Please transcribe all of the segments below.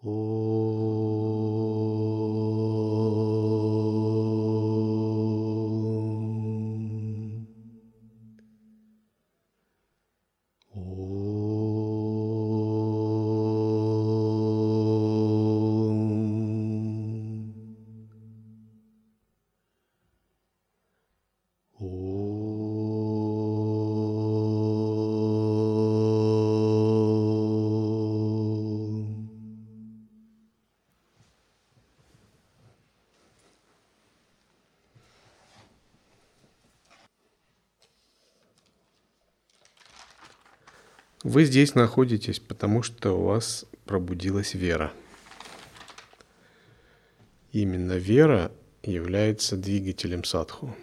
Вы здесь находитесь, потому что у вас пробудилась вера. Именно вера является двигателем садху.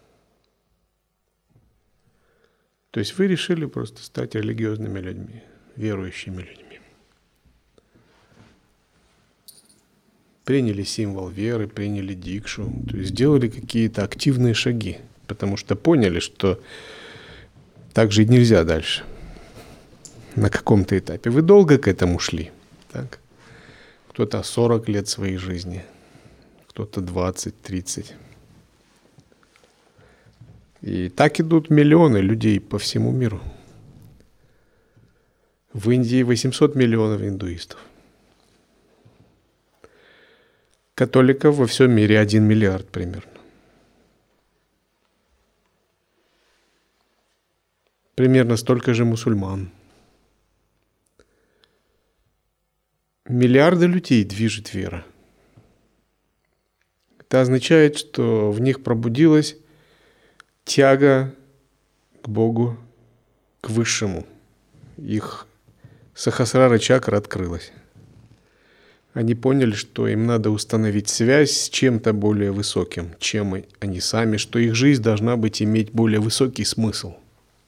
То есть вы решили просто стать религиозными людьми, верующими людьми. Приняли символ веры, приняли дикшу, то есть сделали какие-то активные шаги, потому что поняли, что так жить нельзя дальше. На каком-то этапе. Вы долго к этому шли. Так? Кто-то 40 лет своей жизни, кто-то 20, 30. И так идут миллионы людей по всему миру. В Индии 800 миллионов индуистов. Католиков во всем мире 1 миллиард примерно. Примерно столько же мусульман. Миллиарды людей движет вера. Это означает, что в них пробудилась тяга к Богу, к Высшему. Их сахасрара чакра открылась. Они поняли, что им надо установить связь с чем-то более высоким, чем они сами, что их жизнь должна иметь более высокий смысл.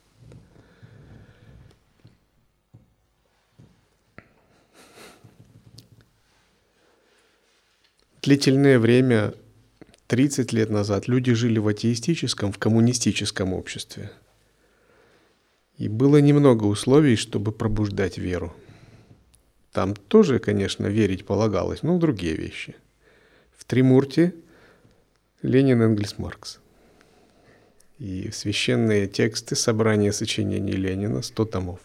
Длительное время, 30 лет назад, люди жили в атеистическом, в коммунистическом обществе. И было немного условий, чтобы пробуждать веру. Там тоже, конечно, верить полагалось, но в другие вещи. В Тримурти Ленин, Энгельс, Маркс. И священные тексты, собрание сочинений Ленина, 100 томов.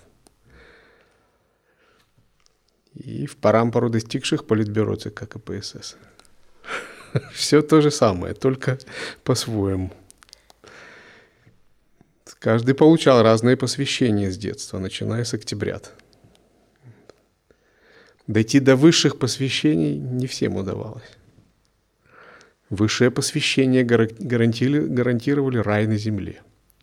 И в Парампару достигших Политбюро ЦК КПСС. Все то же самое, только по-своему. Каждый получал разные посвящения с детства, начиная с октябрят. Дойти до высших посвящений не всем удавалось. Высшее посвящение гарантировали рай на земле.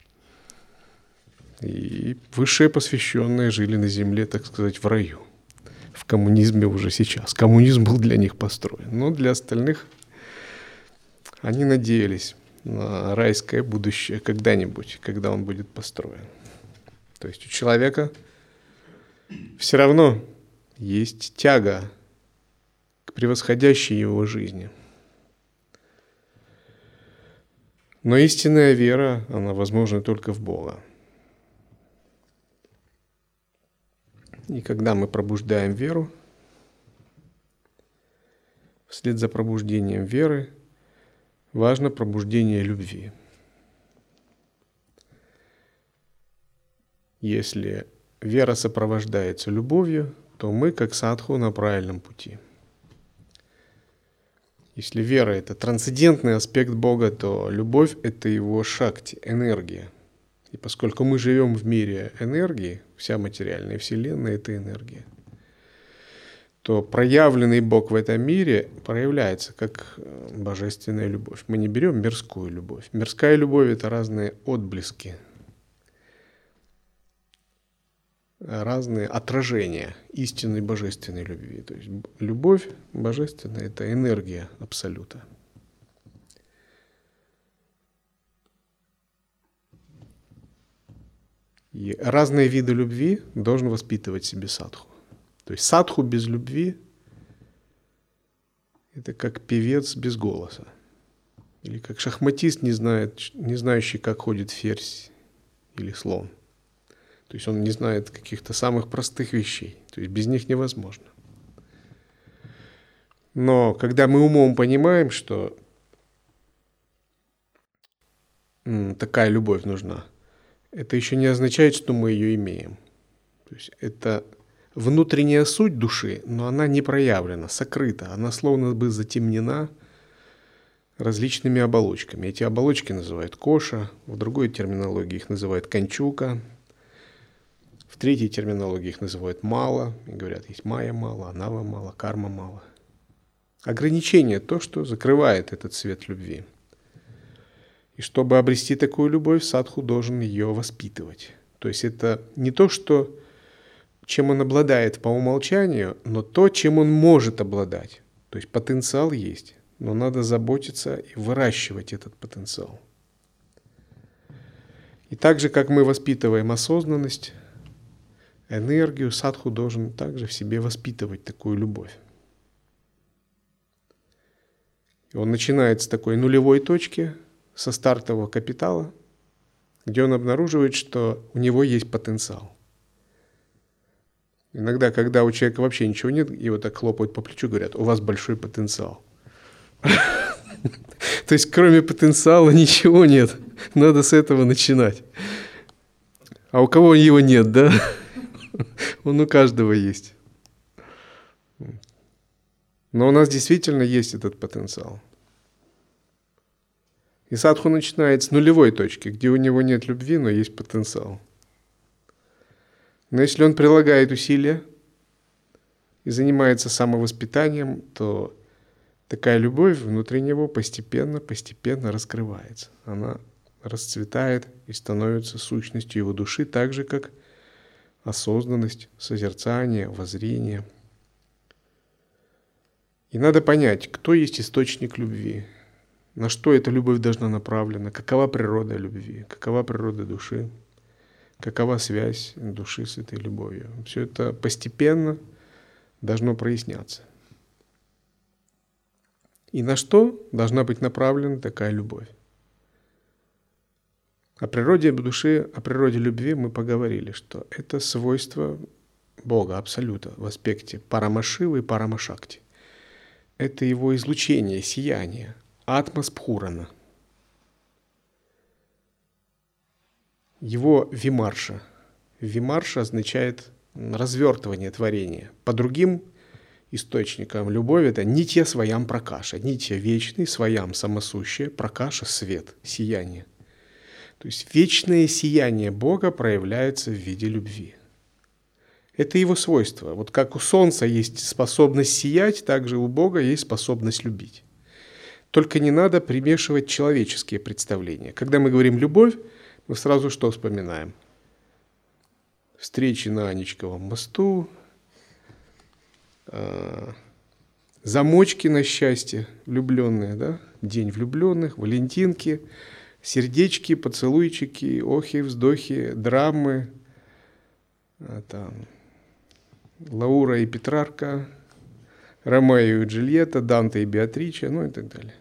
И высшие посвященные жили на земле, так сказать, в раю. В коммунизме уже сейчас. Коммунизм был для них построен. Но для остальных они надеялись на райское будущее когда-нибудь, когда он будет построен. То есть у человека все равно есть тяга к превосходящей его жизни. Но истинная вера, она возможна только в Бога. И когда мы пробуждаем веру, вслед за пробуждением веры важно пробуждение любви. Если вера сопровождается любовью, то мы, как садху, на правильном пути. Если вера – это трансцендентный аспект Бога, то любовь – это его шакти, энергия. И поскольку мы живем в мире энергии, вся материальная вселенная – это энергия, то проявленный Бог в этом мире проявляется как божественная любовь. Мы не берем мирскую любовь. Мирская любовь – это разные отблески, разные отражения истинной божественной любви. То есть любовь божественная – это энергия абсолюта. И разные виды любви должен воспитывать в себе садху. То есть садху без любви – это как певец без голоса. Или как шахматист, не знающий, как ходит ферзь или слон. То есть он не знает каких-то самых простых вещей. То есть без них невозможно. Но когда мы умом понимаем, что такая любовь нужна, это еще не означает, что мы ее имеем. То есть это внутренняя суть души, но она не проявлена, сокрыта. Она словно бы затемнена различными оболочками. Эти оболочки называют коша, в другой терминологии их называют канчука, в третьей терминологии их называют мала. И говорят, есть майя мала, анава мала, карма мала. Ограничение – то, что закрывает этот свет любви. И чтобы обрести такую любовь, садху должен ее воспитывать. То есть это не то, чем он обладает по умолчанию, но то, чем он может обладать. То есть потенциал есть, но надо заботиться и выращивать этот потенциал. И так же, как мы воспитываем осознанность, энергию, садху должен также в себе воспитывать такую любовь. И он начинает с такой нулевой точки, со стартового капитала, где он обнаруживает, что у него есть потенциал. Иногда, когда у человека вообще ничего нет, его так хлопают по плечу, говорят, у вас большой потенциал. То есть, кроме потенциала ничего нет. Надо с этого начинать. А у кого его нет, да? Он у каждого есть. Но у нас действительно есть этот потенциал. И садху начинает с нулевой точки, где у него нет любви, но есть потенциал. Но если он прилагает усилия и занимается самовоспитанием, то такая любовь внутри него постепенно раскрывается. Она расцветает и становится сущностью его души, так же, как осознанность, созерцание, воззрение. И надо понять, кто есть источник любви, на что эта любовь должна направлена, какова природа любви, какова природа души, какова связь души с этой любовью. Все это постепенно должно проясняться. И на что должна быть направлена такая любовь? О природе души, о природе любви мы поговорили, что это свойство Бога, Абсолюта, в аспекте Парамашивы и Парамашакти. Это его излучение, сияние, атма-спхурана. Его вимарша. Вимарша означает развертывание творения. По другим источникам любовь – это нитья своям пракаша. Нитья вечный, своям самосущее, пракаша – свет, сияние. То есть вечное сияние Бога проявляется в виде любви. Это его свойство. Вот как у солнца есть способность сиять, так же у Бога есть способность любить. Только не надо примешивать человеческие представления. Когда мы говорим «любовь», мы сразу что вспоминаем? Встречи на Анечковом мосту, замочки на счастье, влюбленные, да? День влюбленных, валентинки, сердечки, поцелуйчики, охи, вздохи, драмы, там, Лаура и Петрарка, Ромео и Джульетта, Данте и Беатриче, ну и так далее.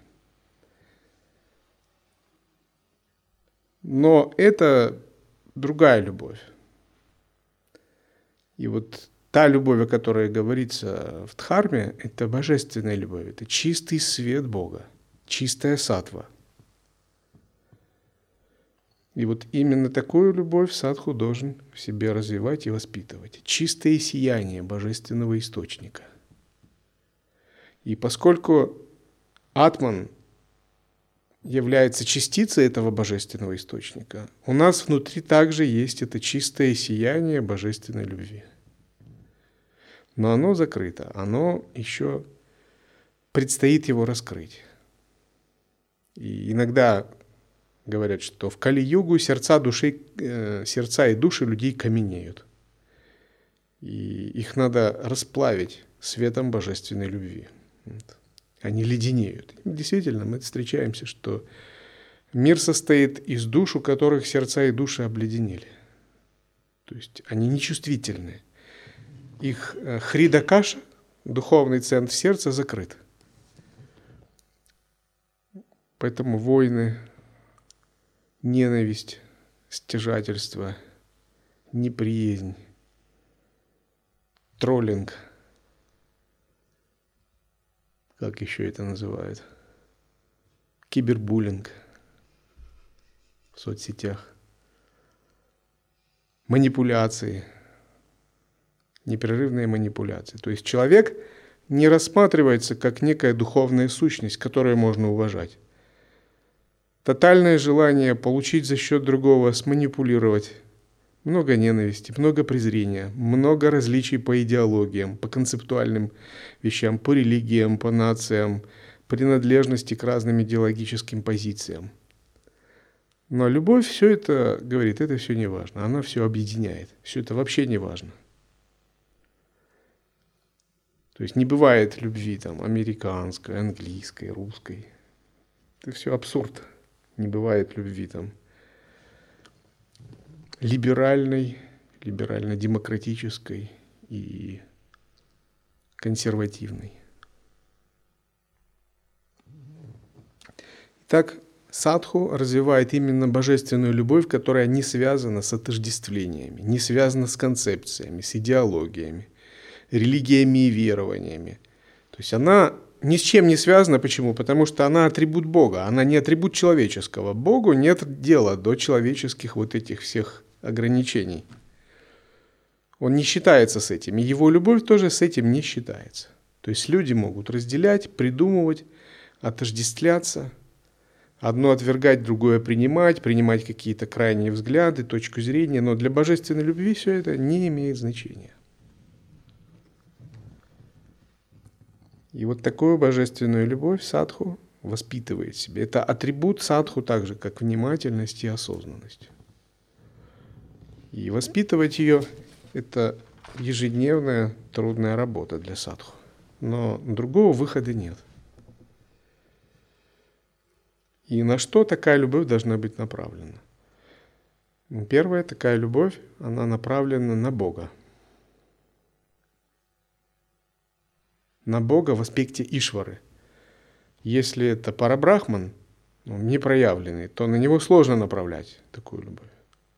Но это другая любовь. И вот та любовь, о которой говорится в Дхарме, это божественная любовь, это чистый свет Бога, чистая саттва. И вот именно такую любовь садху должен в себе развивать и воспитывать. Чистое сияние божественного источника. И поскольку атман является частицей этого божественного источника, у нас внутри также есть это чистое сияние божественной любви. Но оно закрыто, оно еще предстоит его раскрыть. И иногда говорят, что в Кали-югу сердца и души людей каменеют. И их надо расплавить светом божественной любви. Они леденеют. Действительно, мы встречаемся, что мир состоит из душ, у которых сердца и души обледенели. То есть они нечувствительны. Их хридакаша, духовный центр сердца, закрыт. Поэтому войны, ненависть, стяжательство, неприязнь, троллинг, как еще это называют, кибербуллинг в соцсетях, манипуляции, непрерывные манипуляции. То есть человек не рассматривается как некая духовная сущность, которую можно уважать. Тотальное желание получить за счет другого, сманипулировать. Много ненависти, много презрения, много различий по идеологиям, по концептуальным вещам, по религиям, по нациям, принадлежности к разным идеологическим позициям. Но любовь все это говорит, это все не важно, она все объединяет, все это вообще не важно. То есть не бывает любви там американской, английской, русской. Это все абсурд. Не бывает любви там либеральной, либерально-демократической и консервативной. Итак, садху развивает именно божественную любовь, которая не связана с отождествлениями, не связана с концепциями, с идеологиями, религиями и верованиями. То есть она ни с чем не связана. Почему? Потому что она атрибут Бога, она не атрибут человеческого. Богу нет дела до человеческих вот этих всех ограничений. Он не считается с этим, и его любовь тоже с этим не считается. То есть люди могут разделять, придумывать, отождествляться, одно отвергать, другое принимать какие-то крайние взгляды, точку зрения, но для божественной любви все это не имеет значения. И вот такую божественную любовь садху воспитывает в себе. Это атрибут садху так же, как внимательность и осознанность. И воспитывать ее – это ежедневная трудная работа для садху. Но другого выхода нет. И на что такая любовь должна быть направлена? Первая такая любовь, она направлена на Бога. На Бога в аспекте Ишвары. Если это парабрахман, непроявленный, то на него сложно направлять такую любовь.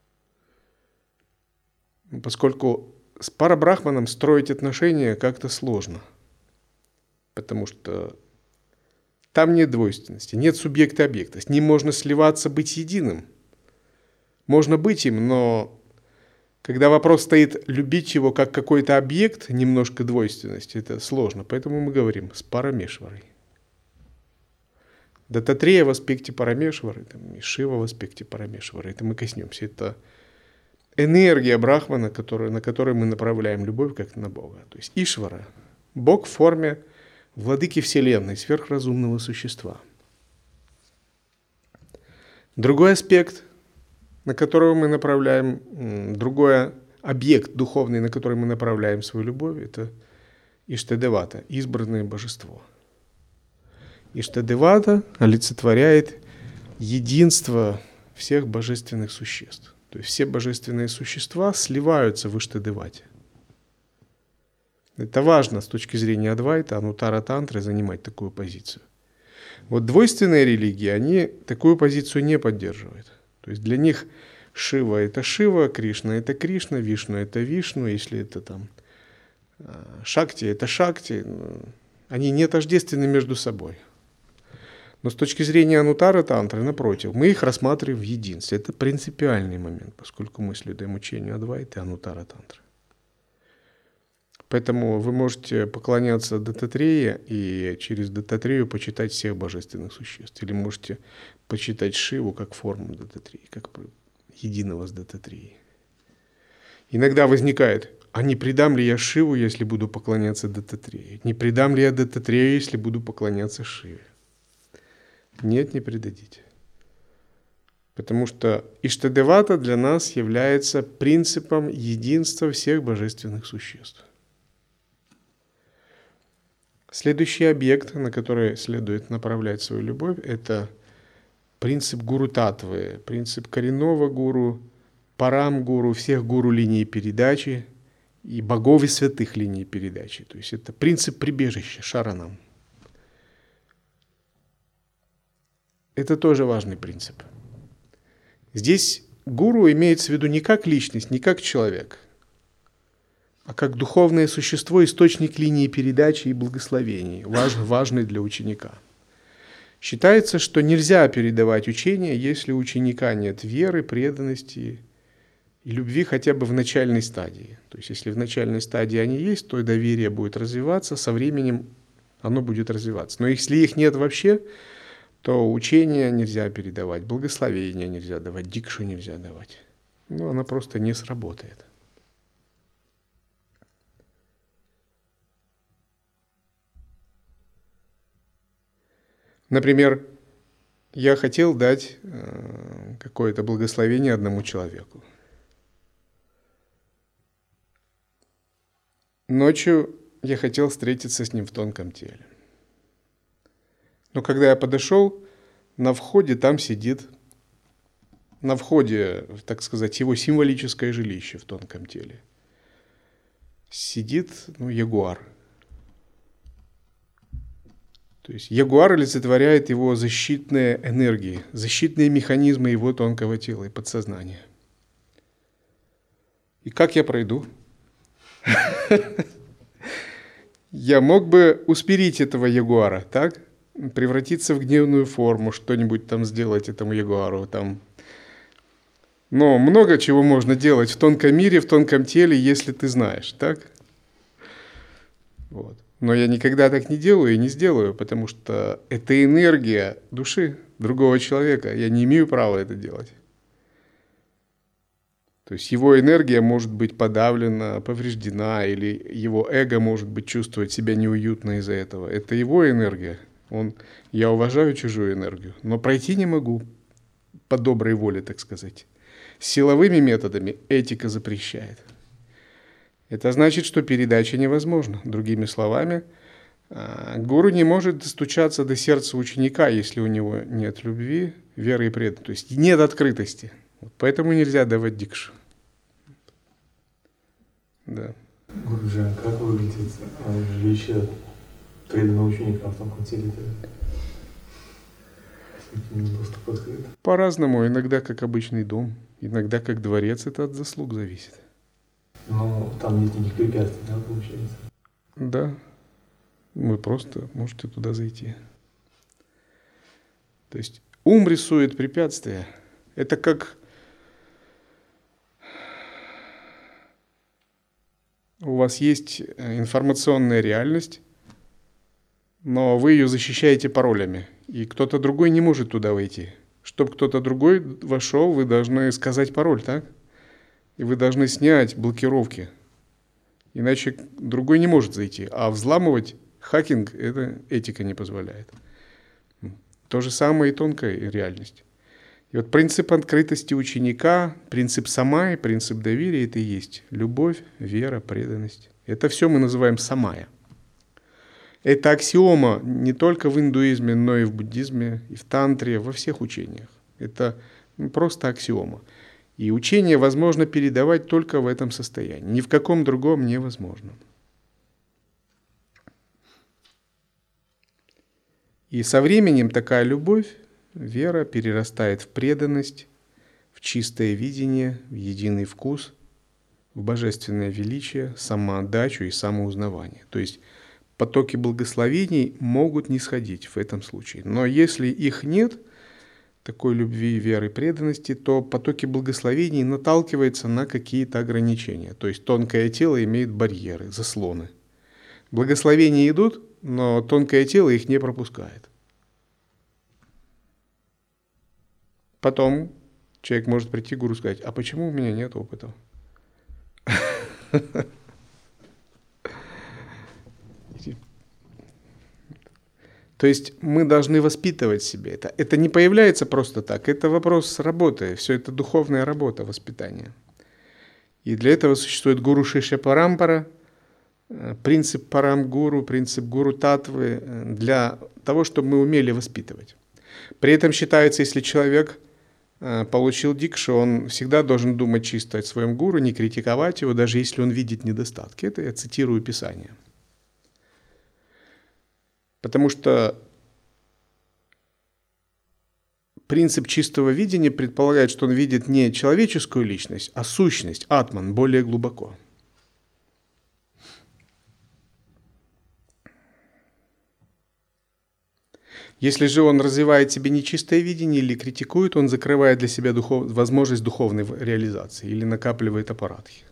Поскольку с парабрахманом строить отношения как-то сложно. Потому что там нет двойственности, нет субъекта-объекта. С ним можно сливаться, быть единым. Можно быть им, но когда вопрос стоит любить его как какой-то объект, немножко двойственности, это сложно. Поэтому мы говорим с Парамешварой. Дататрея в аспекте Парамешвары, и Шива в аспекте Парамешвары. Это мы коснемся. Это энергия Брахмана, на которую мы направляем любовь как на Бога. То есть Ишвара, Бог в форме владыки Вселенной, сверхразумного существа. Другой аспект, на которого мы направляем, другой объект духовный, на который мы направляем свою любовь, это Иштадевата, избранное божество. Иштадевата олицетворяет единство всех божественных существ. То есть все божественные существа сливаются в Иштадевате. Это важно с точки зрения Адвайта, Анутара Тантры занимать такую позицию. Вот двойственные религии, они такую позицию не поддерживают. То есть для них Шива – это Шива, Кришна – это Кришна, Вишну – это Вишну, если это там Шакти – это Шакти. Они не тождественны между собой. Но с точки зрения Анутара Тантры, напротив, мы их рассматриваем в единстве. Это принципиальный момент, поскольку мы следуем учению Адвайты и Анутара Тантры. Поэтому вы можете поклоняться Дататрее и через Дататрею почитать всех божественных существ. Или можете почитать Шиву как форму Дататреи, как единого с Дататреей. Иногда возникает, а не предам ли я Шиву, если буду поклоняться Дататрее? Не предам ли я Дататрею, если буду поклоняться Шиве? Нет, не предадите. Потому что Иштадевата для нас является принципом единства всех божественных существ. Следующий объект, на который следует направлять свою любовь, это принцип гуру-татвы, принцип коренного гуру, парам-гуру, всех гуру линии передачи и богов и святых линий передачи. То есть это принцип прибежища, шаранам. Это тоже важный принцип. Здесь гуру имеется в виду не как личность, не как человек. а как духовное существо, источник линии передачи и благословений, важный для ученика. Считается, что нельзя передавать учение, если у ученика нет веры, преданности и любви хотя бы в начальной стадии. То есть, если в начальной стадии они есть, то и доверие будет развиваться, со временем оно будет развиваться. Но если их нет вообще, то учение нельзя передавать, благословение нельзя давать, дикшу нельзя давать. Оно просто не сработает. Например, я хотел дать какое-то благословение одному человеку. Ночью я хотел встретиться с ним в тонком теле. Но когда я подошел, на входе там сидит, на входе, так сказать, его символическое жилище в тонком теле, сидит ягуар. То есть ягуар олицетворяет его защитные энергии, защитные механизмы его тонкого тела и подсознания. И как я пройду? Я мог бы усмирить этого ягуара, так? Превратиться в гневную форму, что-нибудь там сделать этому ягуару. Там. Но много чего можно делать в тонком мире, в тонком теле, если ты знаешь, так? Вот. Но я никогда так не делаю и не сделаю, потому что это энергия души другого человека. Я не имею права это делать. То есть его энергия может быть подавлена, повреждена, или его эго может быть чувствовать себя неуютно из-за этого. Это его энергия. Я уважаю чужую энергию, но пройти не могу по доброй воле, так сказать. Силовыми методами этика запрещает. Это значит, что передача невозможна. Другими словами, гуру не может достучаться до сердца ученика, если у него нет любви, веры и преданности. То есть нет открытости. Поэтому нельзя давать дикшу. Да. Гуруджи, как выглядит жилище преданного ученика в тонком теле? Доступ открыт? По-разному. Иногда как обычный дом, иногда как дворец. Это от заслуг зависит. Но там нет никаких препятствий, да, получается? Да. Вы просто можете туда зайти. То есть ум рисует препятствия. Это как у вас есть информационная реальность, но вы ее защищаете паролями, и кто-то другой не может туда войти. Чтобы кто-то другой вошел, вы должны сказать пароль, так? И вы должны снять блокировки. Иначе другой не может зайти. А взламывать хакинг, это этика не позволяет. То же самое и тонкая реальность. И вот принцип открытости ученика, принцип самая, принцип доверия – это и есть любовь, вера, преданность. Это все мы называем самая. Это аксиома не только в индуизме, но и в буддизме, и в тантре, во всех учениях. Это просто аксиома. И учение возможно передавать только в этом состоянии. Ни в каком другом невозможно. И со временем такая любовь, вера перерастает в преданность, в чистое видение, в единый вкус, в божественное величие, самоотдачу и самоузнавание. То есть потоки благословений могут не сходить в этом случае. Но если их нет, такой любви, веры, преданности, то потоки благословений наталкиваются на какие-то ограничения. То есть тонкое тело имеет барьеры, заслоны. Благословения идут, но тонкое тело их не пропускает. Потом человек может прийти к гуру и сказать: а почему у меня нет опыта? То есть мы должны воспитывать себе это. Это не появляется просто так. Это вопрос работы. Все это духовная работа, воспитания. И для этого существует гуру шишья парампара, принцип парам-гуру, принцип гуру-татвы, для того, чтобы мы умели воспитывать. При этом считается, если человек получил дикшу, он всегда должен думать чисто о своем гуру, не критиковать его, даже если он видит недостатки. Это я цитирую Писание. Потому что принцип чистого видения предполагает, что он видит не человеческую личность, а сущность, атман, более глубоко. Если же он развивает в себе нечистое видение или критикует, он закрывает для себя возможность духовной реализации или накапливает аппаратхи.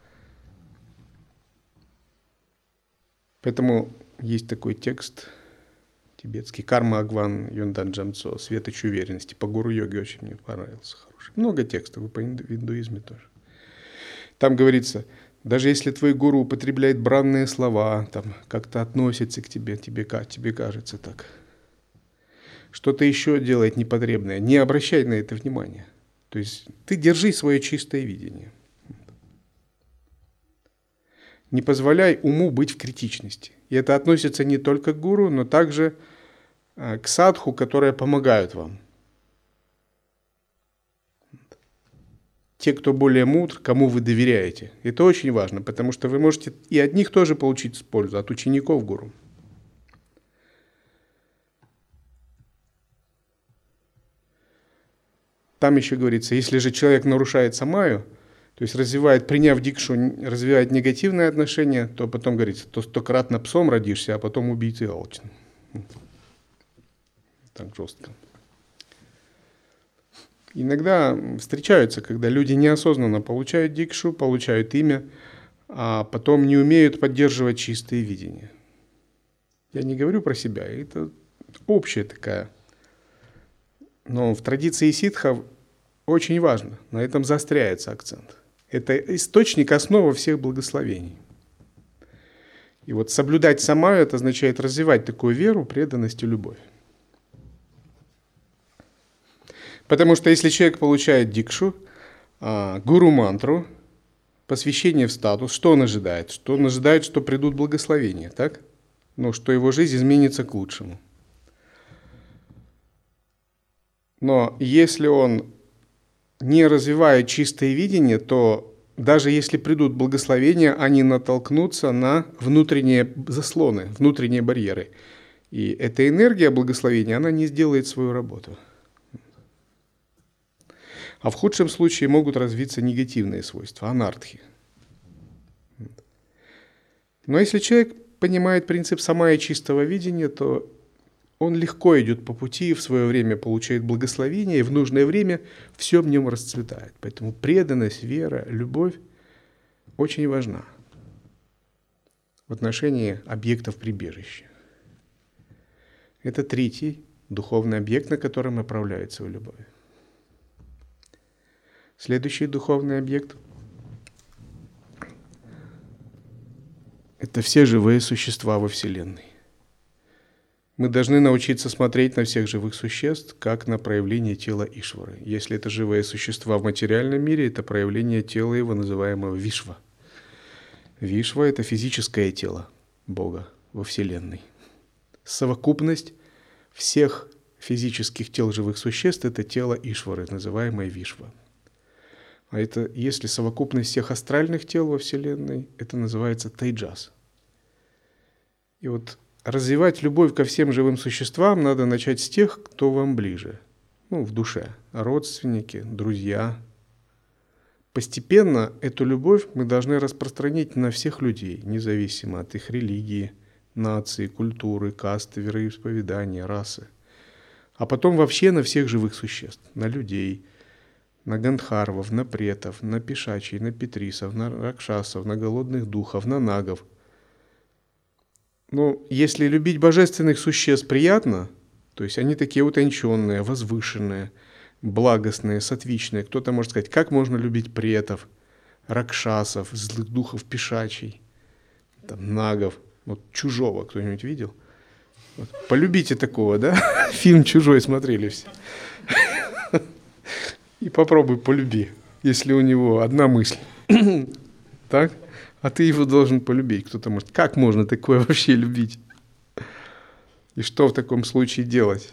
Поэтому есть такой текст тибетский «Карма Агван Юндан Джамцо», «Светоч уверенности». По гуру-йоге очень мне понравился, хороший. Много текстов, и по индуизме тоже. Там говорится, даже если твой гуру употребляет бранные слова, там как-то относится к тебе кажется так, что-то еще делает непотребное, не обращай на это внимания. То есть ты держи свое чистое видение. Не позволяй уму быть в критичности. И это относится не только к гуру, но также к садху, которые помогают вам. Те, кто более мудр, кому вы доверяете. Это очень важно, потому что вы можете и от них тоже получить пользу, от учеников гуру. Там еще говорится, если же человек нарушает самаю, то есть развивает, приняв дикшу, развивает негативные отношения, то потом говорится, то стократно псом родишься, а потом убийцей алчным. Так жестко. Иногда встречаются, когда люди неосознанно получают дикшу, получают имя, а потом не умеют поддерживать чистое видение. Я не говорю про себя, это общая такая. Но в традиции ситхов очень важно, на этом заостряется акцент. Это источник, основа всех благословений. И вот соблюдать самаю, это означает развивать такую веру, преданность и любовь. Потому что если человек получает дикшу, гуру-мантру, посвящение в статус, что он ожидает? Что он ожидает, что придут благословения, так? Но что его жизнь изменится к лучшему. Но если он не развивает чистое видение, то даже если придут благословения, они натолкнутся на внутренние заслоны, внутренние барьеры. И эта энергия благословения, она не сделает свою работу. А в худшем случае могут развиться негативные свойства, анартхи. Но если человек понимает принцип самая чистого видения, то он легко идет по пути, в свое время получает благословение, и в нужное время все в нем расцветает. Поэтому преданность, вера, любовь очень важна в отношении объектов прибежища. Это третий духовный объект, на котором направляет свою любовь. Следующий духовный объект – это все живые существа во Вселенной. Мы должны научиться смотреть на всех живых существ, как на проявление тела Ишвары. Если это живые существа в материальном мире, это проявление тела его, называемого Вишва. Вишва – это физическое тело Бога во Вселенной. Совокупность всех физических тел живых существ – это тело Ишвары, называемое Вишва. А это, если совокупность всех астральных тел во Вселенной, это называется тайджас. И вот развивать любовь ко всем живым существам надо начать с тех, кто вам ближе, в душе, родственники, друзья. Постепенно эту любовь мы должны распространить на всех людей, независимо от их религии, нации, культуры, касты, вероисповедания, расы. А потом вообще на всех живых существ, на людей, на гандхарвов, на претов, на пишачей, на петрисов, на ракшасов, на голодных духов, на нагов. Но если любить божественных существ приятно, то есть они такие утонченные, возвышенные, благостные, сатвичные, кто-то может сказать, как можно любить претов, ракшасов, злых духов пишачей, нагов, чужого кто-нибудь видел? Полюбите такого, да? Фильм «Чужой» смотрели все. И попробуй полюби, если у него одна мысль. Так? А ты его должен полюбить. Кто-то может, как можно такое вообще любить? И что в таком случае делать?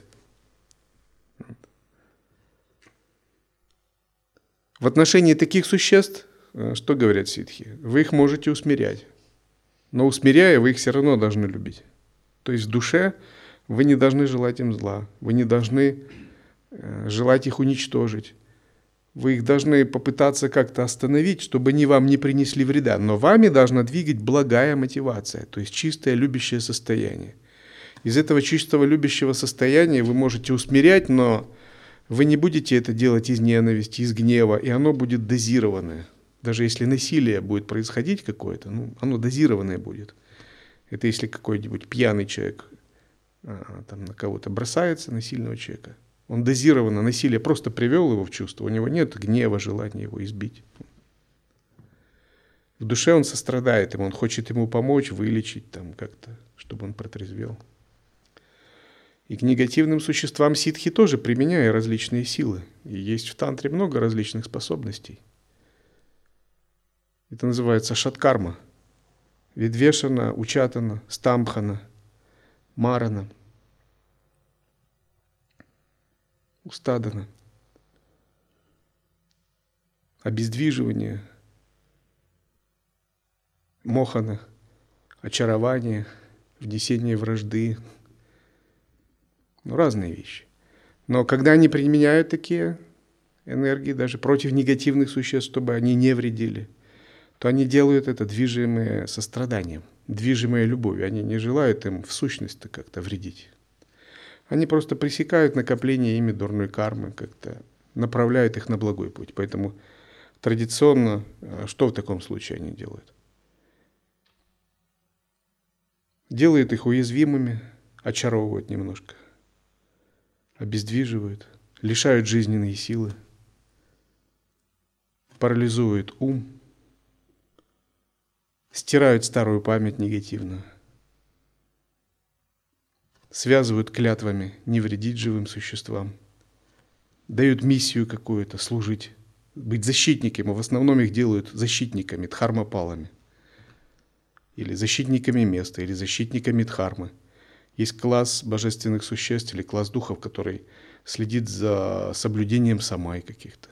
В отношении таких существ, что говорят ситхи? Вы их можете усмирять. Но усмиряя, вы их все равно должны любить. То есть в душе вы не должны желать им зла. Вы не должны желать их уничтожить. Вы их должны попытаться как-то остановить, чтобы они вам не принесли вреда. Но вами должна двигать благая мотивация, то есть чистое любящее состояние. Из этого чистого любящего состояния вы можете усмирять, но вы не будете это делать из ненависти, из гнева, и оно будет дозированное. Даже если насилие будет происходить какое-то, оно дозированное будет. Это если какой-нибудь пьяный человек там, на кого-то бросается, на сильного человека. Он дозированно насилие просто привел его в чувство. У него нет гнева, желания его избить. В душе он сострадает ему, он хочет ему помочь, вылечить там как-то, чтобы он протрезвел. И к негативным существам ситхи тоже применяя различные силы. И есть в тантре много различных способностей. Это называется шаткарма. Видвешана, учатана, стамбхана, марана, устадана. Обездвиживание, мохана, очарование, внесение вражды. Разные вещи. Но когда они применяют такие энергии, даже против негативных существ, чтобы они не вредили, то они делают это движимые состраданием, движимые любовью. Они не желают им в сущности как-то вредить. Они просто пресекают накопление ими дурной кармы, как-то направляют их на благой путь. Поэтому традиционно, что в таком случае они делают? Делают их уязвимыми, очаровывают немножко, обездвиживают, лишают жизненной силы, парализуют ум, стирают старую память негативную, связывают клятвами не вредить живым существам, дают миссию какую-то служить, быть защитниками. В основном их делают защитниками, дхармапалами, или защитниками места, или защитниками дхармы. Есть класс божественных существ или класс духов, который следит за соблюдением самай каких-то.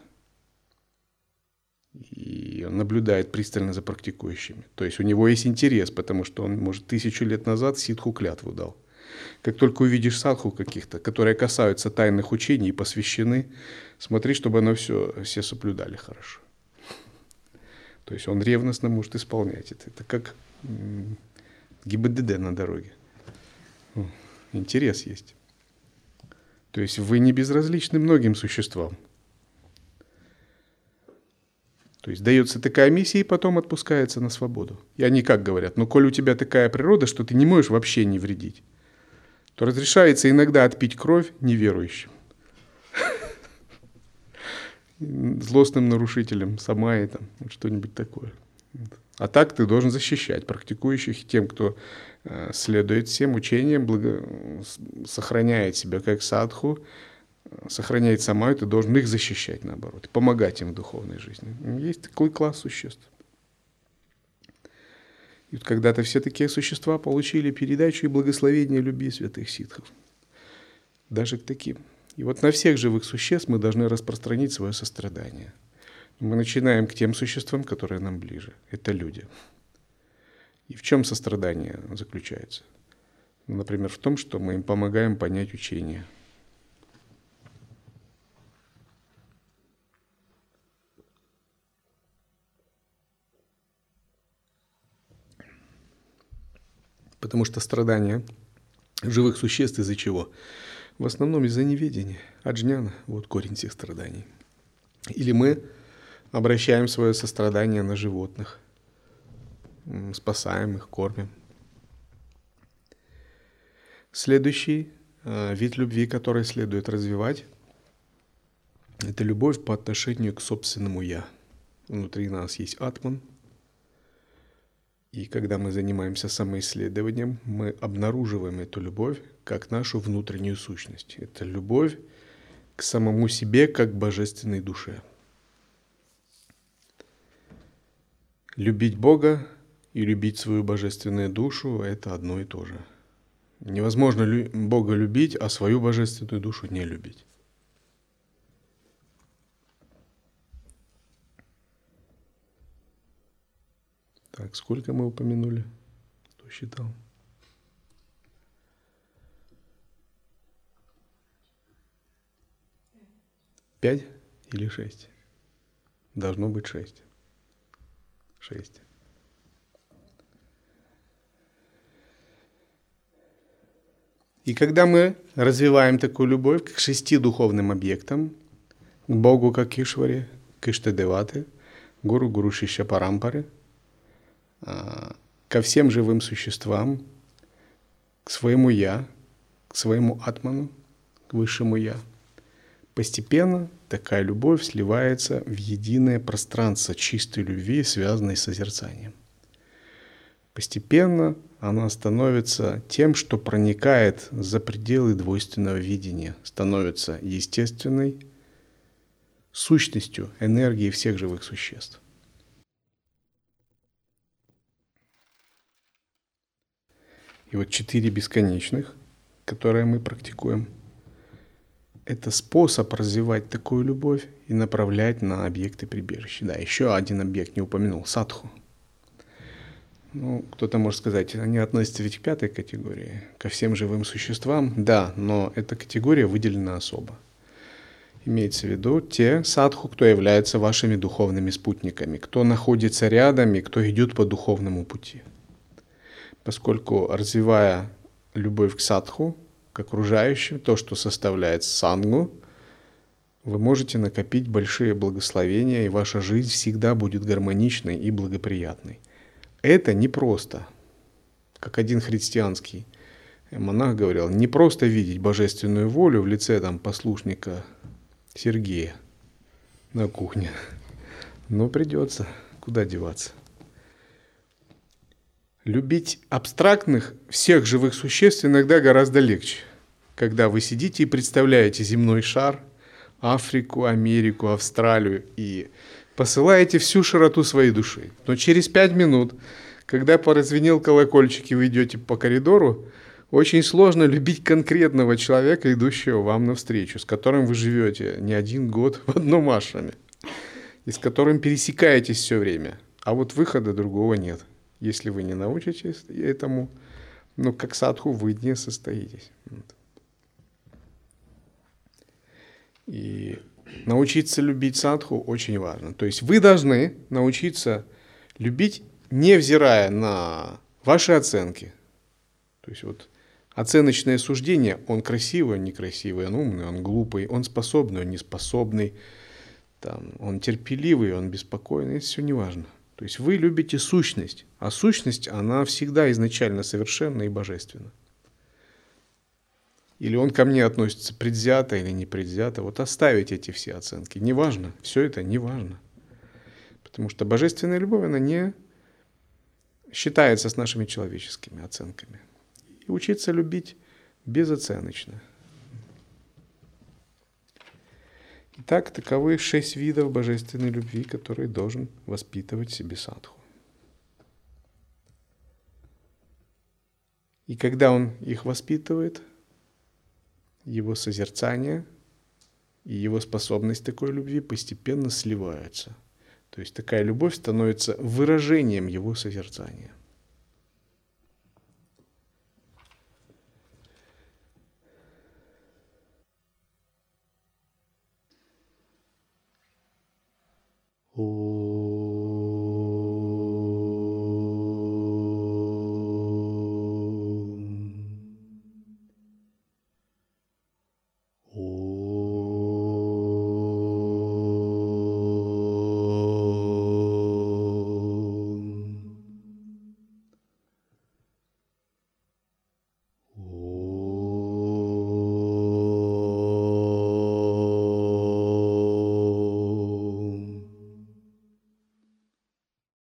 И он наблюдает пристально за практикующими. То есть у него есть интерес, потому что он, может, 1000 лет назад ситху клятву дал. Как только увидишь садху каких-то, которые касаются тайных учений и посвящены, смотри, чтобы оно все соблюдали хорошо. То есть он ревностно может исполнять это. Это как ГИБДД на дороге. Интерес есть. То есть вы не безразличны многим существам. То есть дается такая миссия и потом отпускается на свободу. И они как говорят: коль у тебя такая природа, что ты не можешь вообще не вредить, то разрешается иногда отпить кровь неверующим, злостным нарушителям самаи, там, что-нибудь такое. А так ты должен защищать практикующих, тем, кто следует всем учениям, сохраняет себя как садху, сохраняет самаю, ты должен их защищать, наоборот, помогать им в духовной жизни. Есть такой класс существ. И вот когда-то все такие существа получили передачу и благословение любви святых ситхов. Даже к таким. И вот на всех живых существ мы должны распространить свое сострадание. Мы начинаем к тем существам, которые нам ближе. Это люди. И в чем сострадание заключается? Например, в том, что мы им помогаем понять учение. Потому что страдания живых существ из-за чего? В основном из-за неведения. Аджняна – вот корень всех страданий. Или мы обращаем свое сострадание на животных, спасаем их, кормим. Следующий вид любви, который следует развивать, это любовь по отношению к собственному «я». Внутри нас есть атман. И когда мы занимаемся самоисследованием, мы обнаруживаем эту любовь как нашу внутреннюю сущность. Это любовь к самому себе, как к божественной душе. Любить Бога и любить свою божественную душу – это одно и то же. Невозможно Бога любить, а свою божественную душу не любить. Так, сколько мы упомянули? Кто считал? 5 или 6? Должно быть 6. 6. И когда мы развиваем такую любовь к 6 духовным объектам, к Богу как Ишваре, к Иштадевате, Гуру, Гуру Шишья Парампаре, ко всем живым существам, к своему Я, к своему Атману, к высшему Я, постепенно такая любовь сливается в единое пространство чистой любви, связанной с созерцанием. Постепенно она становится тем, что проникает за пределы двойственного видения, становится естественной сущностью энергии всех живых существ. И вот 4 бесконечных, которые мы практикуем, это способ развивать такую любовь и направлять на объекты прибежища. Да, еще один объект не упомянул — садху. Ну, кто-то может сказать, они относятся ведь к 5-й категории, ко всем живым существам. Да, но эта категория выделена особо. Имеется в виду те садху, кто является вашими духовными спутниками, кто находится рядом и кто идет по духовному пути. Поскольку, развивая любовь к садху, к окружающим, то, что составляет сангу, вы можете накопить большие благословения, и ваша жизнь всегда будет гармоничной и благоприятной. Это непросто. Как один христианский монах говорил, не просто видеть божественную волю в лице послушника Сергея на кухне, но придется, куда деваться. Любить абстрактных, всех живых существ иногда гораздо легче, когда вы сидите и представляете земной шар, Африку, Америку, Австралию и посылаете всю широту своей души. Но через 5 минут, когда поразвенел колокольчик и вы идете по коридору, очень сложно любить конкретного человека, идущего вам навстречу, с которым вы живете не 1 год в одном ашраме, и с которым пересекаетесь все время. А вот выхода другого нет. Если вы не научитесь этому, как садху вы не состоитесь. И научиться любить садху очень важно. То есть вы должны научиться любить, невзирая на ваши оценки. То есть оценочное суждение, он красивый, он некрасивый, он умный, он глупый, он способный, он неспособный, он терпеливый, он беспокойный, это все не важно. То есть вы любите сущность, а сущность, она всегда изначально совершенна и божественна. Или он ко мне относится предвзято или не предвзято. Оставить эти все оценки. Неважно, все это неважно. Потому что божественная любовь, она не считается с нашими человеческими оценками. И учиться любить безоценочно. Итак, таковы 6 видов божественной любви, которые должен воспитывать в себе садху. И когда он их воспитывает, его созерцание и его способность такой любви постепенно сливаются. То есть такая любовь становится выражением его созерцания. О